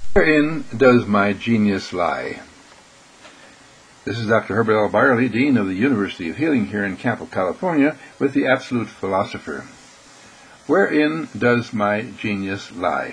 Wherein does my genius lie? This is Dr. Herbert L. Byerly, Dean of the University of Healing here in Campo, California, with the Absolute Philosopher. Wherein does my genius lie?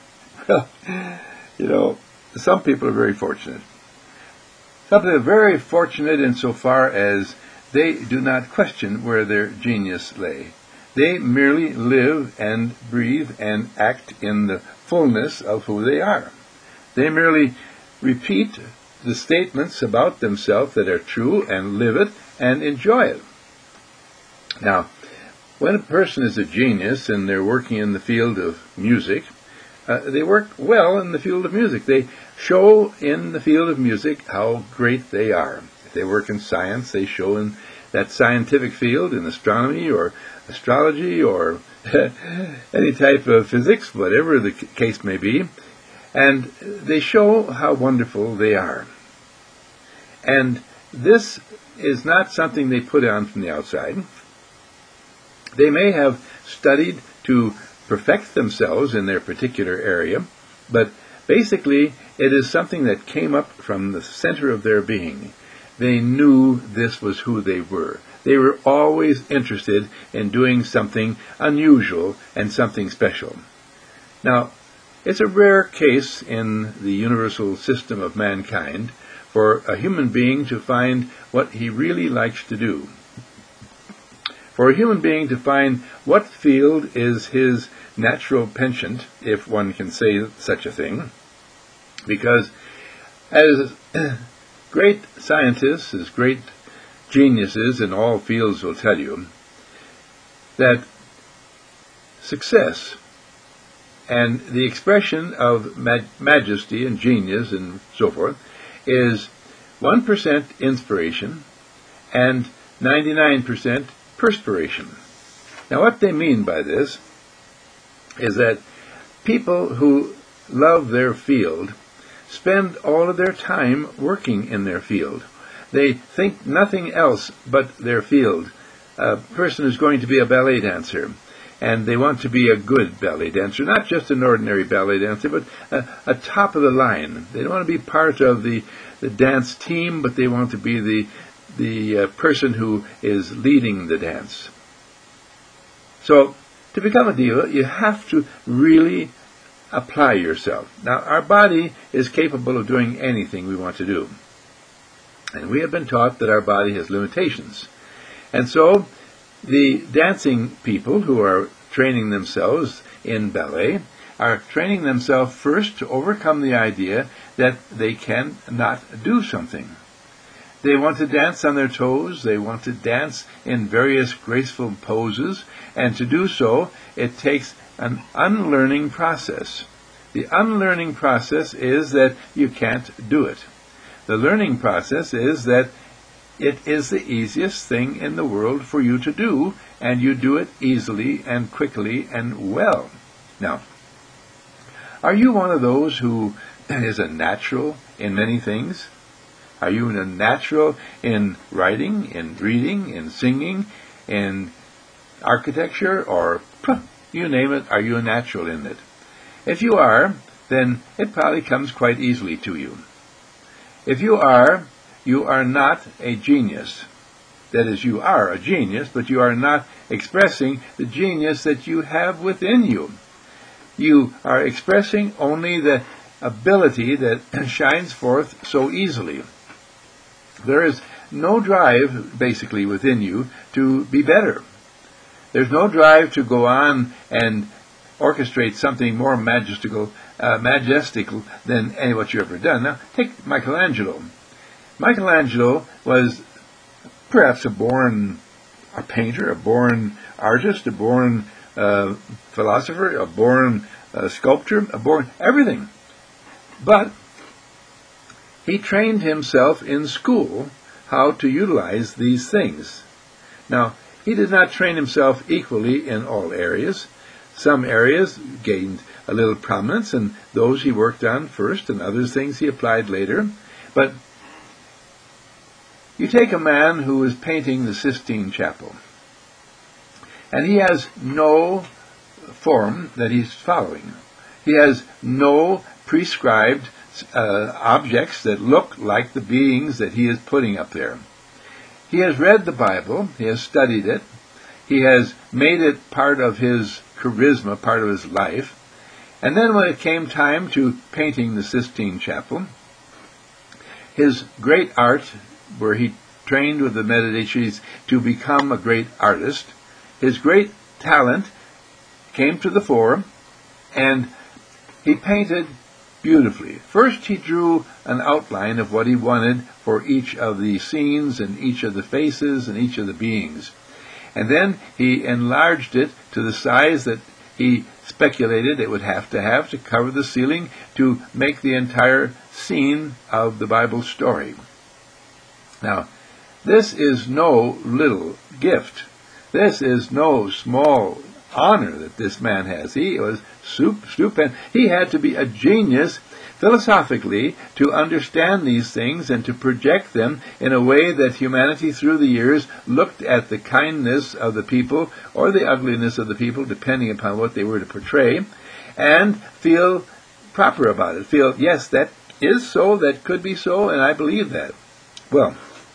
Well, some people are very fortunate. Some people are very fortunate insofar as they do not question where their genius lay. They merely live and breathe and act in the fullness of who they are. They merely repeat the statements about themselves that are true and live it and enjoy it. Now, when a person is a genius and they're working in the field of music, they work well in the field of music. They show in the field of music how great they are. If they work in science, they show in that scientific field, in astronomy or astrology or any type of physics, whatever the case may be, and they show how wonderful they are. And this is not something they put on from the outside. They may have studied to perfect themselves in their particular area, but basically it is something that came up from the center of their being. They knew this was who they were. They were always interested in doing something unusual and something special. Now, it's a rare case in the universal system of mankind for a human being to find what he really likes to do. For a human being to find what field is his natural penchant, if one can say such a thing, because as great scientists, as great geniuses in all fields will tell you, that success and the expression of majesty and genius and so forth is 1% inspiration and 99% perspiration. Now, what they mean by this is that people who love their field spend all of their time working in their field. They think nothing else but their field. A person who's going to be a ballet dancer, and they want to be a good ballet dancer, not just an ordinary ballet dancer, but a top of the line. They don't want to be part of the dance team, but they want to be the person who is leading the dance. So, to become a diva, you have to really apply yourself. Now, our body is capable of doing anything we want to do. And we have been taught that our body has limitations. And so, the dancing people who are training themselves in ballet are training themselves first to overcome the idea that they cannot do something. They want to dance on their toes, they want to dance in various graceful poses, and to do so, it takes an unlearning process. The unlearning process is that you can't do it. The learning process is that it is the easiest thing in the world for you to do, and you do it easily and quickly and well. Now, are you one of those who is a natural in many things? Are you a natural in writing, in reading, in singing, in architecture, or you name it, are you a natural in it? If you are, then it probably comes quite easily to you. If you are not a genius. That is, you are a genius, but you are not expressing the genius that you have within you. You are expressing only the ability that shines forth so easily. There is no drive, basically, within you to be better. There's no drive to go on and orchestrate something more majestical than any what you've ever done. Now, take Michelangelo. Michelangelo was perhaps a painter, a born artist, a born philosopher, a born sculptor, a born everything. But he trained himself in school how to utilize these things. Now, he did not train himself equally in all areas. Some areas gained a little prominence, and those he worked on first, and other things he applied later. But you take a man who is painting the Sistine Chapel, and he has no form that he's following. He has no prescribed objects that look like the beings that he is putting up there. He has read the Bible, he has studied it, he has made it part of his charisma, part of his life, and then when it came time to painting the Sistine Chapel, his great art, where he trained with the Medicis to become a great artist, his great talent came to the fore, and he painted beautifully. First he drew an outline of what he wanted for each of the scenes and each of the faces and each of the beings. And then he enlarged it to the size that he speculated it would have to cover the ceiling to make the entire scene of the Bible story. Now, this is no little gift. This is no small honor that this man has. He was stupend. He had to be a genius philosophically to understand these things and to project them in a way that humanity through the years looked at the kindness of the people or the ugliness of the people, depending upon what they were to portray, and feel proper about it. Feel, yes, that is so, that could be so, and I believe that. Well,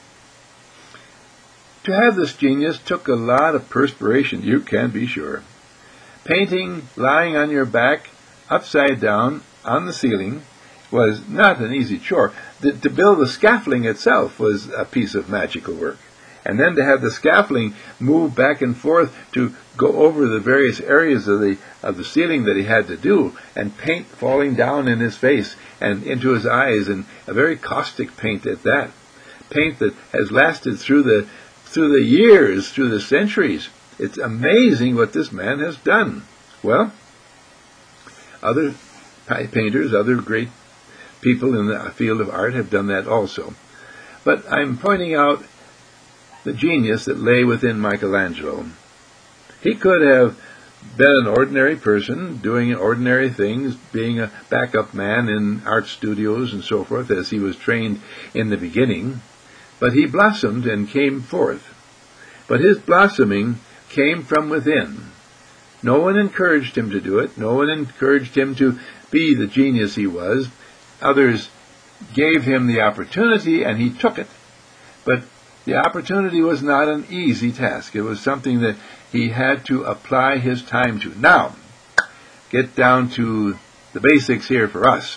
to have this genius took a lot of perspiration, you can be sure. Painting, lying on your back, upside down, on the ceiling, was not an easy chore. To build the scaffolding itself was a piece of magical work. And then to have the scaffolding move back and forth to go over the various areas of the ceiling that he had to do, and paint falling down in his face and into his eyes, and a very caustic paint at that. Paint that has lasted through the years, through the centuries. It's amazing what this man has done. Well, other painters, other great people in the field of art have done that also. But I'm pointing out the genius that lay within Michelangelo. He could have been an ordinary person, doing ordinary things, being a backup man in art studios and so forth, as he was trained in the beginning. But he blossomed and came forth. But his blossoming came from within. No one encouraged him to do it. No one encouraged him to be the genius he was. Others gave him the opportunity, and he took it. But the opportunity was not an easy task. It was something that he had to apply his time to. Now, get down to the basics here for us.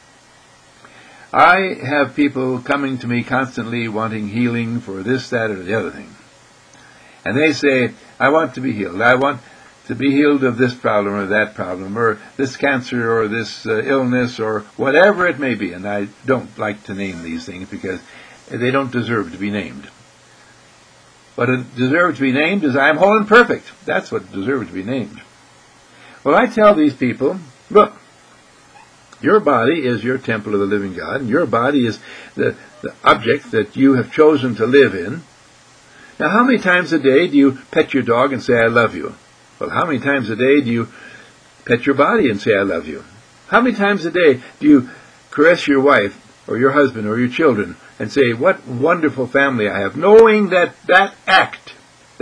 I have people coming to me constantly wanting healing for this, that, or the other thing. And they say, I want to be healed. I want to be healed of this problem or that problem, or this cancer or this illness, or whatever it may be. And I don't like to name these things because they don't deserve to be named. What it deserves to be named is I am whole and perfect. That's what deserves to be named. Well, I tell these people, look, your body is your temple of the living God, and your body is the object that you have chosen to live in. Now, how many times a day do you pet your dog and say, I love you? Well, how many times a day do you pet your body and say, I love you? How many times a day do you caress your wife or your husband or your children and say, what wonderful family I have, knowing that that act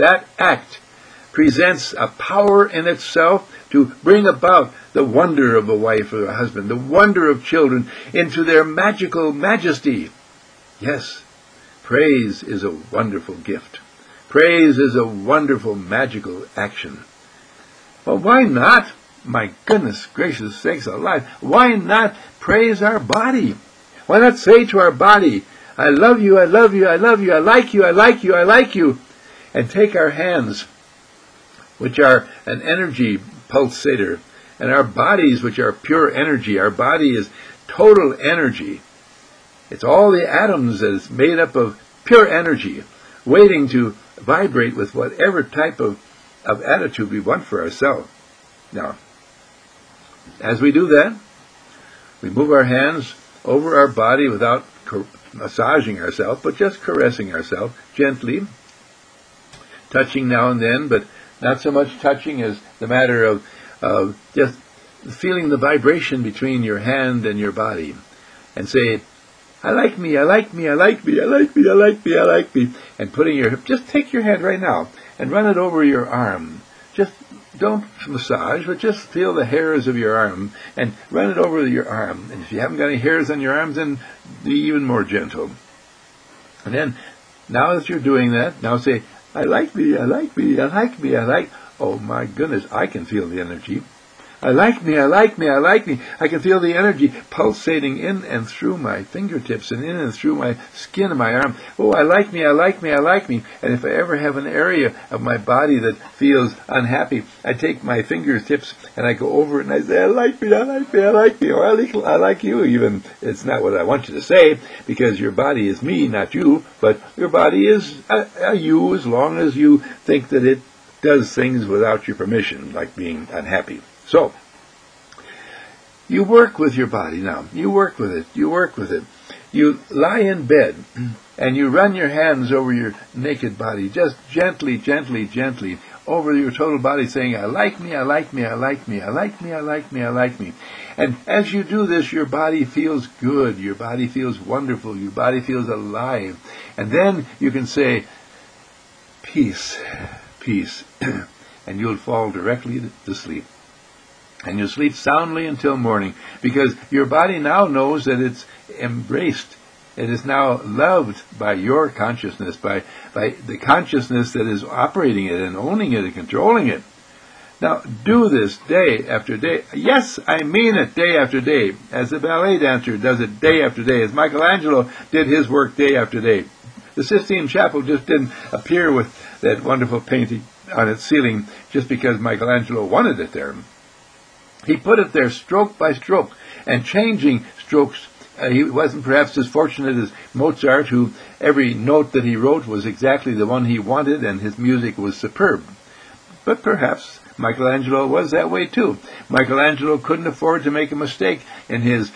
presents a power in itself to bring about the wonder of a wife or a husband, the wonder of children into their magical majesty. Yes, praise is a wonderful gift. Praise is a wonderful magical action. Well, why not, my goodness gracious sakes alive, why not praise our body? Why not say to our body, I love you, I love you, I love you, I like you, I like you, I like you, and take our hands, which are an energy pulsator, and our bodies, which are pure energy. Our body is total energy. It's all the atoms that is made up of pure energy, waiting to vibrate with whatever type of attitude we want for ourselves. Now, as we do that, we move our hands over our body without massaging ourselves, but just caressing ourselves gently, touching now and then, but not so much touching as the matter of just feeling the vibration between your hand and your body, and say, I like me, I like me, I like me, I like me, I like me, I like me, and just take your hand right now and run it over your arm. Just don't massage, but just feel the hairs of your arm and run it over your arm. And if you haven't got any hairs on your arms, then be even more gentle. And then, now that you're doing that, now say, I like me, I like me, I like me, I like. Oh my goodness, I can feel the energy. I like me, I like me, I like me. I can feel the energy pulsating in and through my fingertips and in and through my skin and my arm. Oh, I like me, I like me, I like me. And if I ever have an area of my body that feels unhappy, I take my fingertips and I go over it and I say, I like me, I like me, I like me. Or I like you even. It's not what I want you to say, because your body is me, not you. But your body is a you as long as you think that it does things without your permission, like being unhappy. So, you work with your body now. You work with it. You work with it. You lie in bed and you run your hands over your naked body, just gently, gently, gently, over your total body, saying, I like me, I like me, I like me, I like me, I like me, I like me. And as you do this, your body feels good. Your body feels wonderful. Your body feels alive. And then you can say, peace, peace. And you'll fall directly to sleep. And you'll sleep soundly until morning, because your body now knows that it's embraced. It is now loved by your consciousness, by the consciousness that is operating it and owning it and controlling it. Now, do this day after day. Yes, I mean it, day after day, as the ballet dancer does it day after day, as Michelangelo did his work day after day. The Sistine Chapel just didn't appear with that wonderful painting on its ceiling just because Michelangelo wanted it there. He put it there stroke by stroke, and changing strokes. He wasn't perhaps as fortunate as Mozart, who every note that he wrote was exactly the one he wanted, and his music was superb. But perhaps Michelangelo was that way too. Michelangelo couldn't afford to make a mistake in his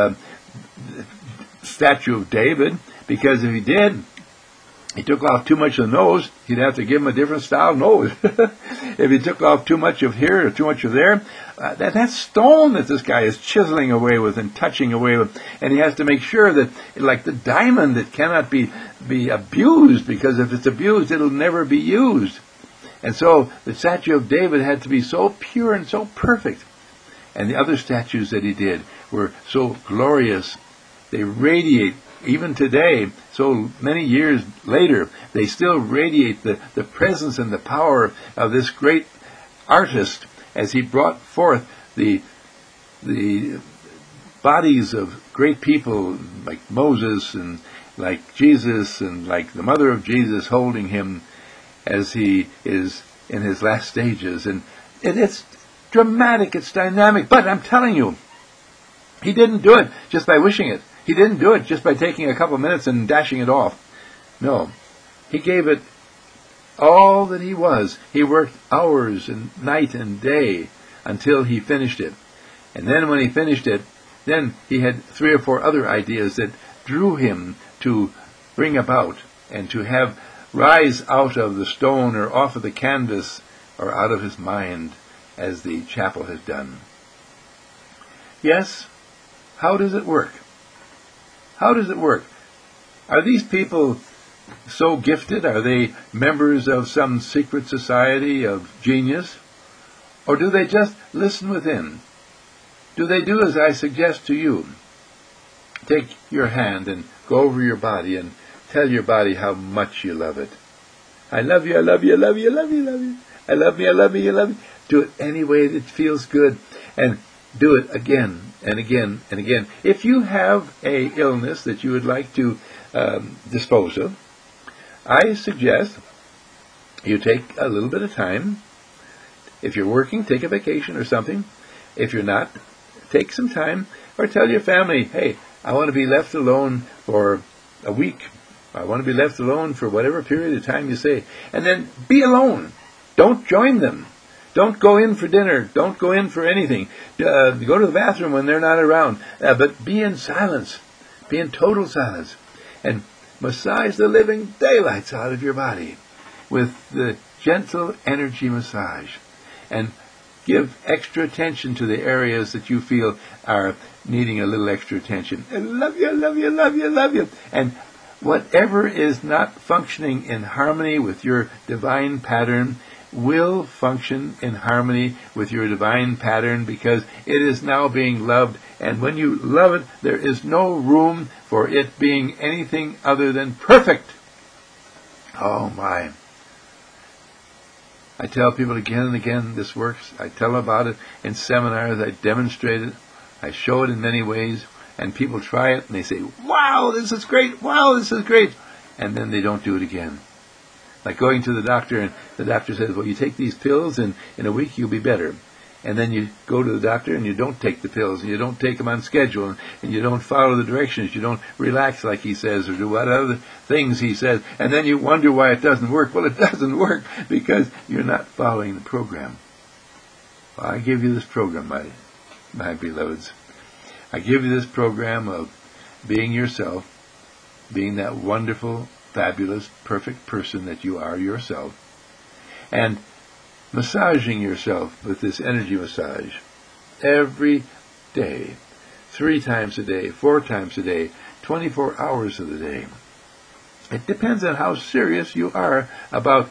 statue of David, because if he did, he took off too much of the nose, he'd have to give him a different style nose. If he took off too much of here or too much of there, that stone that this guy is chiseling away with and touching away with, and he has to make sure that, like the diamond, it cannot be abused, because if it's abused, it'll never be used. And so the statue of David had to be so pure and so perfect. And the other statues that he did were so glorious. They radiate. Even today, so many years later, they still radiate the presence and the power of this great artist as he brought forth the bodies of great people like Moses and like Jesus and like the mother of Jesus holding him as he is in his last stages. And it's dramatic, it's dynamic, but I'm telling you, he didn't do it just by wishing it. He didn't do it just by taking a couple of minutes and dashing it off. No. He gave it all that he was. He worked hours and night and day until he finished it. And then when he finished it, then he had 3 or 4 other ideas that drew him to bring about and to have rise out of the stone or off of the canvas or out of his mind, as the chapel has done. Yes, how does it work? How does it work? Are these people so gifted? Are they members of some secret society of genius? Or do they just listen within? Do they do as I suggest to you? Take your hand and go over your body and tell your body how much you love it. I love you, I love you, I love you, I love you, I love you. I love me, I love me, I love you. Do it any way that feels good. And do it again and again and again. If you have a illness that you would like to dispose of, I suggest you take a little bit of time. If you're working, take a vacation or something. If you're not, take some time, or tell your family, hey, I want to be left alone for a week. I want to be left alone for whatever period of time you say. And then be alone. Don't join them. Don't go in for dinner. Don't go in for anything. Go to the bathroom when they're not around. But be in silence. Be in total silence. And massage the living daylights out of your body with the gentle energy massage. And give extra attention to the areas that you feel are needing a little extra attention. I love you, I love you, I love you, I love you. And whatever is not functioning in harmony with your divine pattern, will function in harmony with your divine pattern because it is now being loved. And when you love it, there is no room for it being anything other than perfect. Oh my. I tell people again and again this works. I tell about it in seminars. I demonstrate it. I show it in many ways. And people try it and they say, wow, this is great. Wow, this is great. And then they don't do it again. Like going to the doctor and the doctor says, well, you take these pills and in a week you'll be better. And then you go to the doctor and you don't take the pills and you don't take them on schedule and you don't follow the directions. You don't relax like he says or do what other things he says. And then you wonder why it doesn't work. Well, it doesn't work because you're not following the program. Well, I give you this program, my beloveds. I give you this program of being yourself, being that wonderful, fabulous, perfect person that you are yourself, and massaging yourself with this energy massage every day, 3 times a day, 4 times a day, 24 hours of the day. It depends on how serious you are about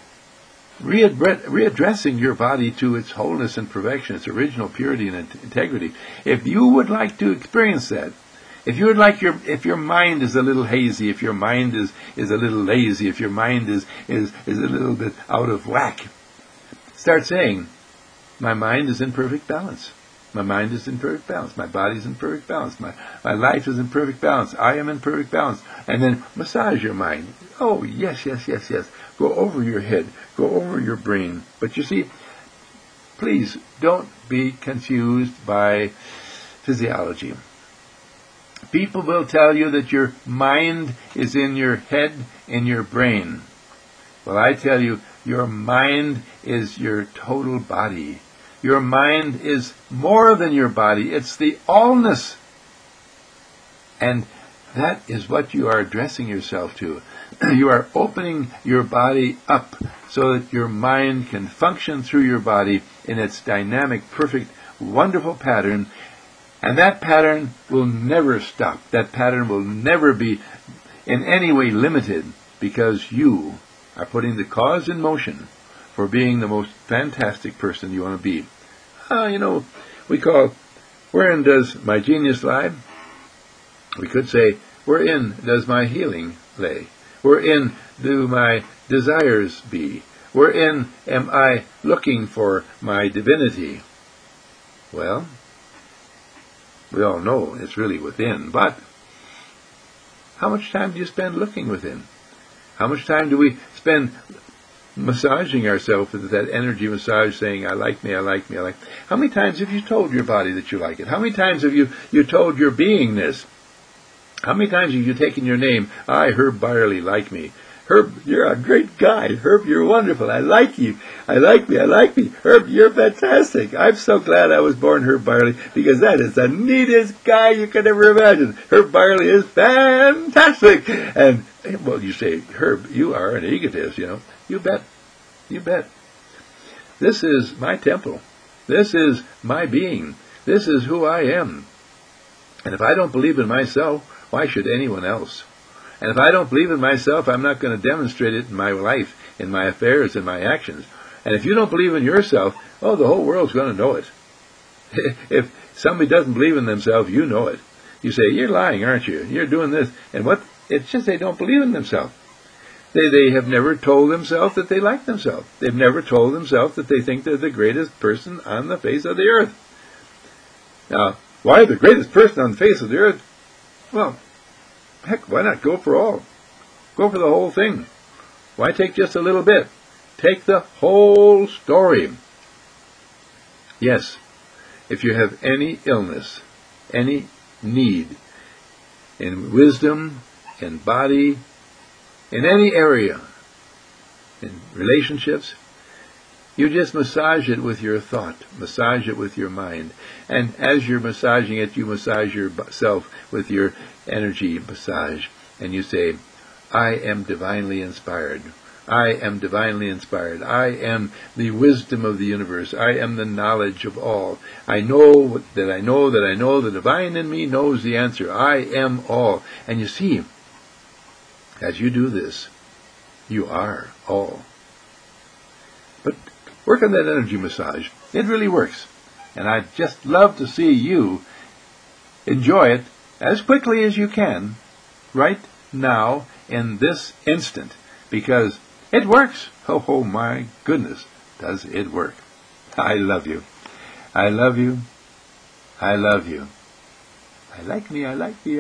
readdressing your body to its wholeness and perfection, its original purity and integrity. If you would like to experience that, if your mind is a little hazy, if your mind is a little lazy, if your mind is a little bit out of whack, start saying, my mind is in perfect balance. My mind is in perfect balance. My body is in perfect balance. My life is in perfect balance. I am in perfect balance. And then massage your mind. Oh, yes, yes, yes, yes. Go over your head. Go over your brain. But you see, please don't be confused by physiology. People will tell you that your mind is in your head, in your brain. Well, I tell you, your mind is your total body. Your mind is more than your body. It's the allness. And that is what you are addressing yourself to. You are opening your body up so that your mind can function through your body in its dynamic, perfect, wonderful pattern. And that pattern will never stop. That pattern will never be in any way limited because you are putting the cause in motion for being the most fantastic person you want to be. We call, wherein does my genius lie? We could say, wherein does my healing lay? Wherein do my desires be? Wherein am I looking for my divinity? Well, we all know it's really within, but how much time do you spend looking within? How much time do we spend massaging ourselves with that energy massage, saying, I like me, I like me, I like me? How many times have you told your body that you like it? How many times have you told your beingness? How many times have you taken your name? I, Herb Byerly, like me. Herb, you're a great guy. Herb, you're wonderful. I like you. I like me. I like me. Herb, you're fantastic. I'm so glad I was born Herb Byerly because that is the neatest guy you could ever imagine. Herb Byerly is fantastic. And, well, you say, Herb, you are an egotist, You bet. You bet. This is my temple. This is my being. This is who I am. And if I don't believe in myself, why should anyone else? And if I don't believe in myself, I'm not going to demonstrate it in my life, in my affairs, in my actions. And if you don't believe in yourself, the whole world's going to know it. If somebody doesn't believe in themselves, you know it. You say, you're lying, aren't you? You're doing this. And what? It's just they don't believe in themselves. They have never told themselves that they like themselves. They've never told themselves that they think they're the greatest person on the face of the earth. Now, why the greatest person on the face of the earth? Well, heck, why not go for all? Go for the whole thing. Why take just a little bit? Take the whole story. Yes, if you have any illness, any need, in wisdom, in body, in any area, in relationships, you just massage it with your thought, massage it with your mind. And as you're massaging it, you massage yourself with your energy massage. And you say, I am divinely inspired. I am divinely inspired. I am the wisdom of the universe. I am the knowledge of all. I know that I know that I know. The divine in me knows the answer. I am all. And you see, as you do this, you are all. But work on that energy massage. It really works. And I'd just love to see you enjoy it as quickly as you can right now in this instant, because it works. Oh my goodness, does it work. I love you. I love you. I love you. I like me.